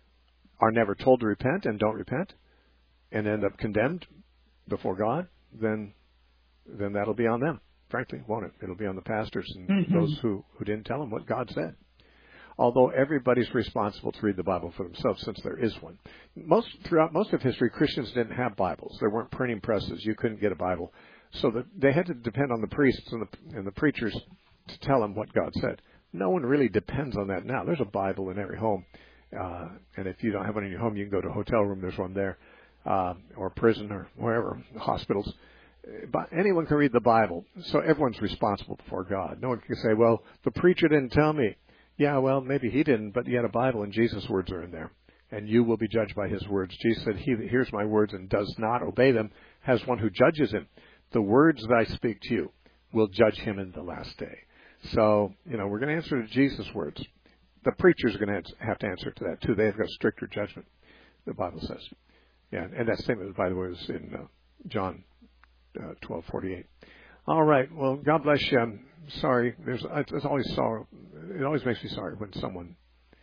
are never told to repent and don't repent and end up condemned before God, then then that'll be on them, frankly, won't it? It'll be on the pastors and mm-hmm. those who, who didn't tell them what God said. Although everybody's responsible to read the Bible for themselves, since there is one. Most throughout most of history, Christians didn't have Bibles. There weren't printing presses. You couldn't get a Bible. So that they had to depend on the priests and the, and the preachers to tell them what God said. No one really depends on that now. There's a Bible in every home. Uh, and if you don't have one in your home, you can go to a hotel room. There's one there. Uh, or prison or wherever, hospitals. But anyone can read the Bible. So everyone's responsible before God. No one can say, well, the preacher didn't tell me. Yeah, well, maybe he didn't, but he had a Bible and Jesus' words are in there. And you will be judged by his words. Jesus said, he that hears my words and does not obey them has one who judges him. The words that I speak to you will judge him in the last day. So, you know, we're going to answer to Jesus' words. The preachers are going to have to answer to that, too. They've got stricter judgment, the Bible says. Yeah, and that statement, by the way, is in uh, John uh, twelve forty-eight. All right. Well, God bless you. I'm sorry. There's it's always sorrow. It always makes me sorry when someone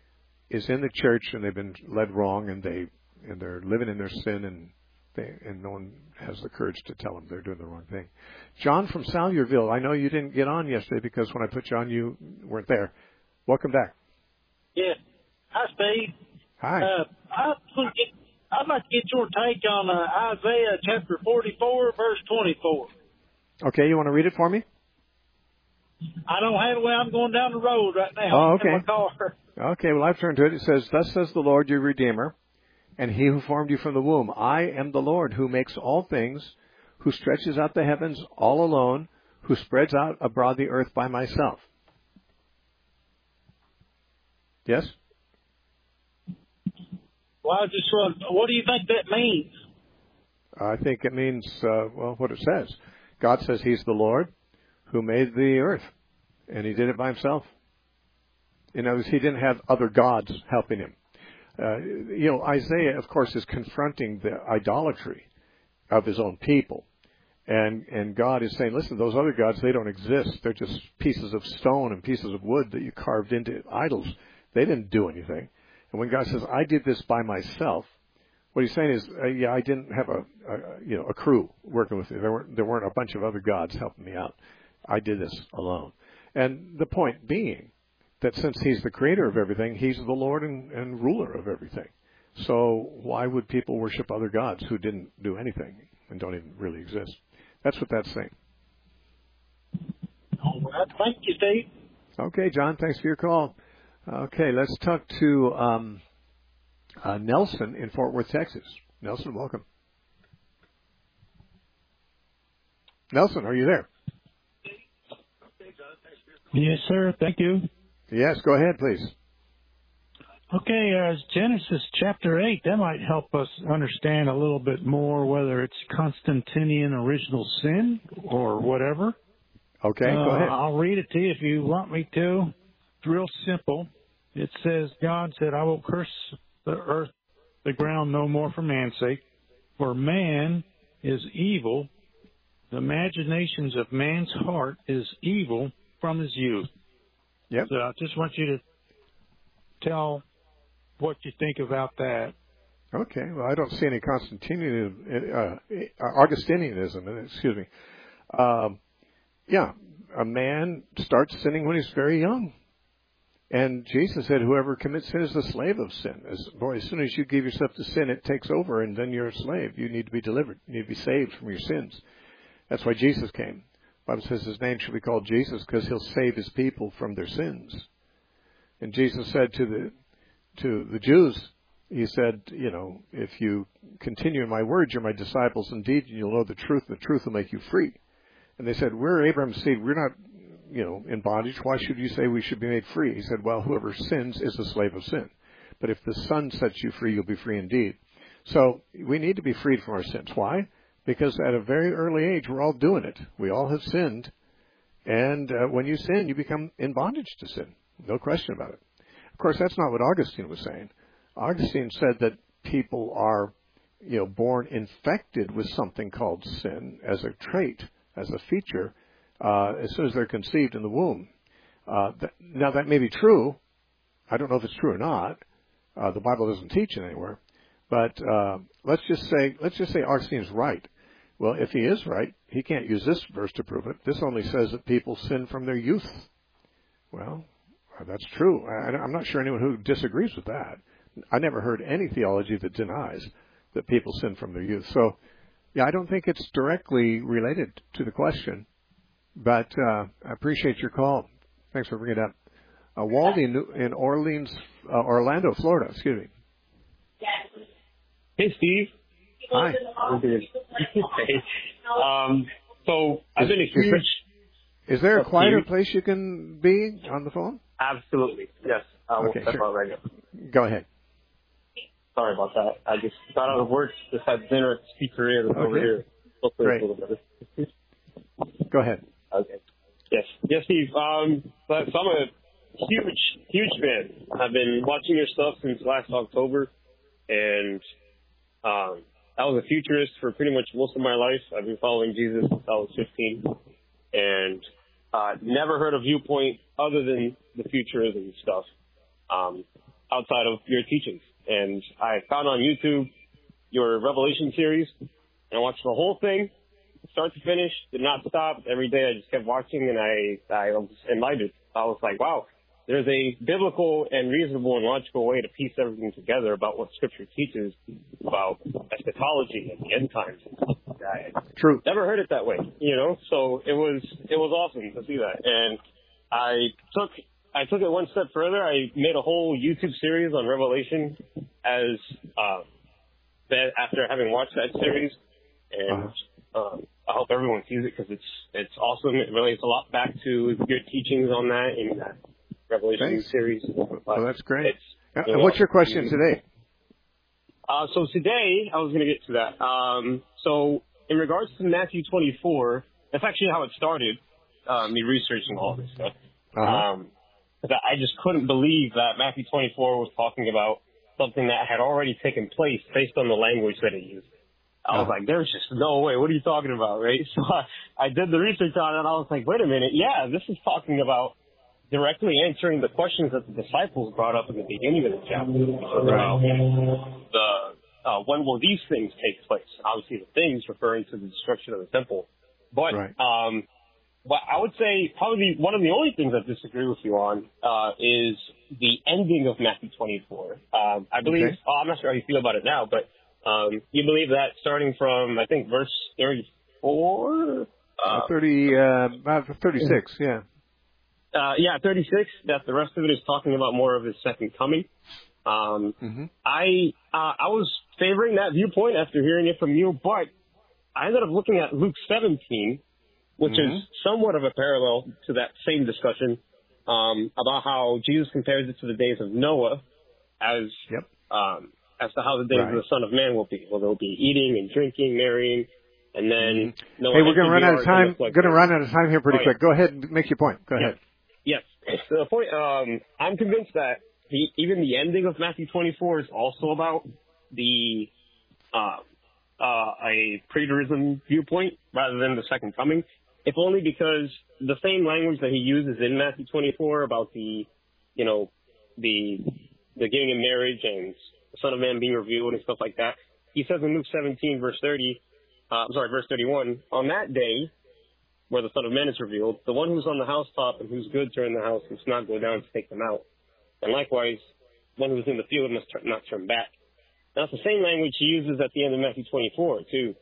is in the church and they've been led wrong and they and they're living in their sin and they and no one has the courage to tell them they're doing the wrong thing. John from Salyerville. I know you didn't get on yesterday because when I put you on, you weren't there. Welcome back. Yeah. Hi, Steve. Hi. Uh, I get. I'd like to get your take on uh, Isaiah chapter forty-four, verse twenty-four. Okay, you want to read it for me? I don't have it when I'm going down the road right now. Oh, okay. In my car. Okay, well, I've turned to it. It says, thus says the Lord, your Redeemer, and he who formed you from the womb. I am the Lord who makes all things, who stretches out the heavens all alone, who spreads out abroad the earth by myself. Yes? Well, I just run. What do you think that means? I think it means, uh, well, what it says. God says he's the Lord who made the earth, and he did it by himself. In other words, he didn't have other gods helping him. Uh, you know, Isaiah, of course, is confronting the idolatry of his own people. And and God is saying, listen, those other gods, they don't exist. They're just pieces of stone and pieces of wood that you carved into idols. They didn't do anything. And when God says, I did this by myself, what he's saying is, uh, yeah, I didn't have a, a you know a crew working with me. There weren't there weren't a bunch of other gods helping me out. I did this alone. And the point being that since he's the creator of everything, he's the Lord and, and ruler of everything. So why would people worship other gods who didn't do anything and don't even really exist? That's what that's saying. All right. Thank you, Steve. Okay, John, thanks for your call. Okay, let's talk to um, uh, Nelson in Fort Worth, Texas. Nelson, welcome. Nelson, are you there? Yes, sir. Thank you. Yes, go ahead, please. Okay, uh, Genesis chapter eight, that might help us understand a little bit more whether it's Constantinian original sin or whatever. Okay, uh, go ahead. I'll read it to you if you want me to. It's real simple. It says, God said, I will curse the earth, the ground no more for man's sake. For man is evil. The imaginations of man's heart is evil from his youth. Yep. So I just want you to tell what you think about that. Okay. Well, I don't see any Constantinian, uh, Augustinianism. Excuse me. Um, yeah, a man starts sinning when he's very young. And Jesus said, whoever commits sin is the slave of sin. As, boy, as soon as you give yourself to sin, it takes over, and then you're a slave. You need to be delivered. You need to be saved from your sins. That's why Jesus came. The Bible says his name should be called Jesus because he'll save his people from their sins. And Jesus said to the to the Jews, he said, you know, if you continue in my words, you're my disciples indeed, and you'll know the truth, and the truth will make you free. And they said, we're Abraham's seed. We're not, you know, in bondage. Why should you say we should be made free? He said, well, whoever sins is a slave of sin. But if the Son sets you free, you'll be free indeed. So we need to be freed from our sins. Why? Because at a very early age, we're all doing it. We all have sinned. And uh, when you sin, you become in bondage to sin. No question about it. Of course, that's not what Augustine was saying. Augustine said that people are, you know, born infected with something called sin as a trait, as a feature, uh, as soon as they're conceived in the womb. Uh, th- now, that may be true. I don't know if it's true or not. Uh, the Bible doesn't teach it anywhere. But uh, let's just say, let's just say Augustine's right. Well, if he is right, he can't use this verse to prove it. This only says that people sin from their youth. Well, that's true. I, I'm not sure anyone who disagrees with that. I never heard any theology that denies that people sin from their youth. So, yeah, I don't think it's directly related to the question, but uh, I appreciate your call. Thanks for bringing it up. Uh, Wally in, in Orleans, uh, Orlando, Florida. Excuse me. Hey, Steve. Hi. um, so I've been a huge. Is there, is there a quieter place you can be on the phone? Absolutely. Yes. I will okay, step sure. out right now. Go ahead. Sorry about that. I just got out of work, just had dinner at the pizzeria that's okay. over here. Great. Go ahead. Okay. Yes. Yes, Steve. Um, but so I'm a huge, huge fan. I've been watching your stuff since last October, and um, I was a futurist for pretty much most of my life. I've been following Jesus since I was fifteen, and uh, never heard a viewpoint other than the futurism stuff um, outside of your teachings. And I found on YouTube your Revelation series, and I watched the whole thing, start to finish, did not stop. Every day I just kept watching, and I, I was enlightened. I was like, wow, there's a biblical and reasonable and logical way to piece everything together about what Scripture teaches about eschatology and the end times. I True. Never heard it that way, you know. So it was it was awesome to see that, and I took I took it one step further. I made a whole YouTube series on Revelation as uh, that after having watched that series, and uh-huh. um, I hope everyone sees it because it's it's awesome. It relates a lot back to your teachings on that in that Revelation Thanks. series. Well, that's great. It's, and what's your question today? Uh, so today, I was going to get to that. Um, so in regards to Matthew twenty-four, that's actually how it started, uh, me researching all this stuff. Uh-huh. Um, I just couldn't believe that Matthew twenty-four was talking about something that had already taken place based on the language that it used. I was uh-huh. like, there's just no way. What are you talking about, right? So I, I did the research on it, and I was like, wait a minute. Yeah, this is talking about directly answering the questions that the disciples brought up in the beginning of the chapter. Right. Uh, the uh, when will these things take place? Obviously, the things referring to the destruction of the temple. But right. um, but I would say probably one of the only things I disagree with you on uh, is the ending of Matthew twenty-four. Um, I believe, okay. oh, I'm not sure how you feel about it now, but um, you believe that starting from, I think, verse thirty-four? Uh, thirty, uh, about thirty-six, yeah. Uh, yeah, thirty-six, that the rest of it is talking about more of his second coming. Um, mm-hmm. I uh, I was favoring that viewpoint after hearing it from you, but I ended up looking at Luke seventeen, which mm-hmm. is somewhat of a parallel to that same discussion um, about how Jesus compares it to the days of Noah as yep. um, as to how the days right. of the Son of Man will be. Well, they'll be eating and drinking, marrying, and then mm-hmm. Noah. Hey, we're going to run out of time. We're going to run out of time here pretty oh, quick. yeah. Go ahead and make your point. Go yeah. ahead. Yes. So the point, um, I'm convinced that the, even the ending of Matthew twenty-four is also about the uh, uh, a preterism viewpoint rather than the second coming, if only because the same language that he uses in Matthew twenty-four about the, you know, the the giving in marriage and the Son of Man being revealed and stuff like that, he says in Luke seventeen, verse thirty, uh, I'm sorry, verse thirty-one, on that day where the Son of Man is revealed, the one who's on the housetop and whose goods are in the house must not go down to take them out. And likewise, one who's in the field must turn, not turn back. Now, it's the same language he uses at the end of Matthew twenty-four, too.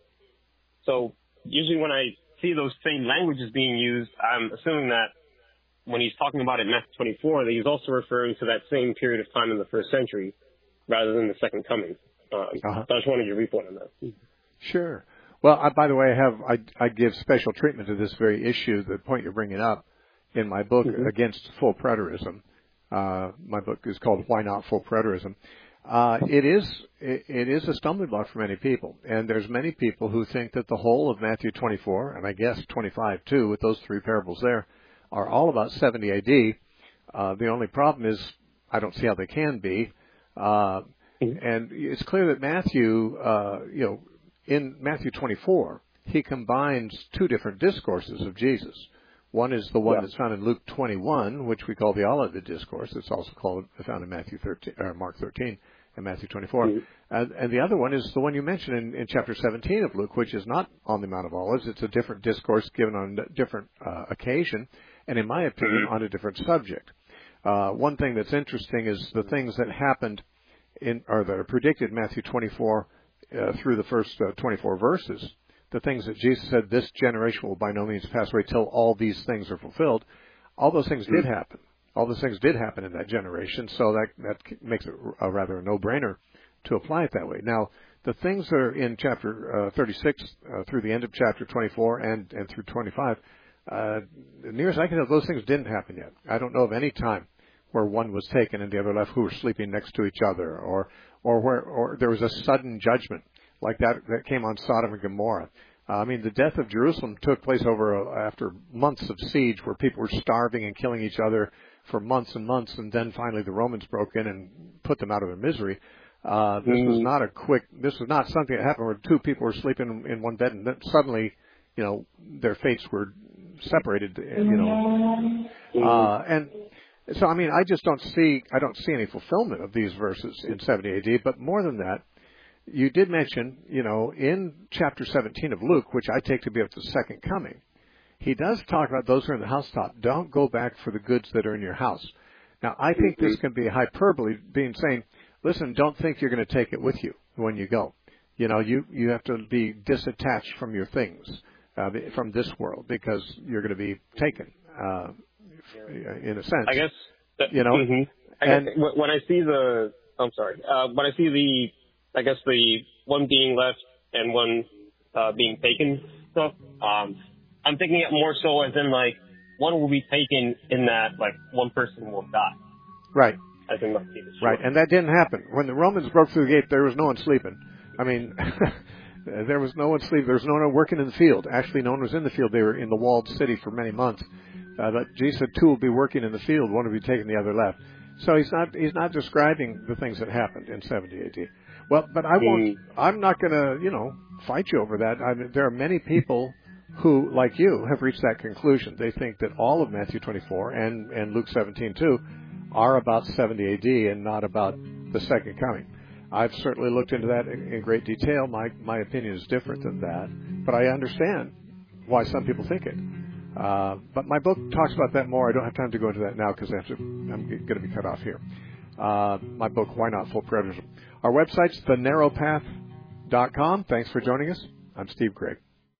So usually when I see those same languages being used, I'm assuming that when he's talking about it in Matthew twenty-four, that he's also referring to that same period of time in the first century rather than the second coming. Um, uh-huh. So I just wanted your report on that. Sure. Well, I, by the way, I have I, I give special treatment to this very issue, the point you're bringing up, in my book mm-hmm. Against Full Preterism. Uh, my book is called Why Not Full Preterism. Uh, it is it, it is a stumbling block for many people, and there's many people who think that the whole of Matthew twenty-four, and I guess twenty-five too, with those three parables there, are all about seventy A D. Uh, the only problem is I don't see how they can be, uh, and it's clear that Matthew, uh, you know, in Matthew twenty-four, he combines two different discourses of Jesus. One is the one yeah. that's found in Luke twenty-one, which we call the Olivet Discourse. It's also called found in Matthew thirteen, or Mark thirteen, and Matthew twenty-four. Mm-hmm. And, and the other one is the one you mentioned in, in chapter seventeen of Luke, which is not on the Mount of Olives. It's a different discourse given on a different uh, occasion, and in my opinion, mm-hmm. on a different subject. Uh, one thing that's interesting is the things that happened in, or that are predicted in Matthew twenty-four uh, through the first uh, twenty-four verses. The things that Jesus said, this generation will by no means pass away till all these things are fulfilled. All those things did happen. All those things did happen in that generation, so that that makes it a rather a no-brainer to apply it that way. Now, the things that are in chapter uh, thirty-six uh, through the end of chapter twenty-four and, and through twenty-five, uh, near as I can tell, those things didn't happen yet. I don't know of any time where one was taken and the other left who were sleeping next to each other, or or where or there was a sudden judgment like that that came on Sodom and Gomorrah. Uh, I mean, the death of Jerusalem took place over a, after months of siege where people were starving and killing each other for months and months, and then finally the Romans broke in and put them out of their misery. Uh, this mm. was not a quick, this was not something that happened where two people were sleeping in one bed and then suddenly, you know, their fates were separated, you know. Uh, and so, I mean, I just don't see, I don't see any fulfillment of these verses in seventy A D, but more than that, you did mention, you know, in chapter seventeen of Luke, which I take to be of the second coming, he does talk about those who are in the housetop. Don't go back for the goods that are in your house. Now, I think this can be hyperbole, being saying, listen, don't think you're going to take it with you when you go. You know, you, you have to be disattached from your things, uh, from this world, because you're going to be taken, uh, in a sense. I guess, that, you know, mm-hmm. I and guess when I see the, I'm sorry, uh, when I see the, I guess the one being left and one uh, being taken stuff, um, I'm thinking it more so as in, like, one will be taken in that, like, one person will die. Right. As in, like, right, and that didn't happen. When the Romans broke through the gate, there was no one sleeping. I mean, there was no one sleeping. There was no one working in the field. Actually, no one was in the field. They were in the walled city for many months. Uh, but Jesus said two will be working in the field, one will be taken, the other left. So he's not he's not describing the things that happened in seventy A D. Well, but I won't. I'm not going to, you know, fight you over that. I mean, there are many people who, like you, have reached that conclusion. They think that all of Matthew twenty-four and, and Luke seventeen too are about seventy A D and not about the second coming. I've certainly looked into that in, in great detail. My my opinion is different than that, but I understand why some people think it. Uh, but my book talks about that more. I don't have time to go into that now because I have to. I'm going to be cut off here. Uh, my book, Why Not Full Preterism. Our website's the narrow path dot com. Thanks for joining us. I'm Steve Gregg.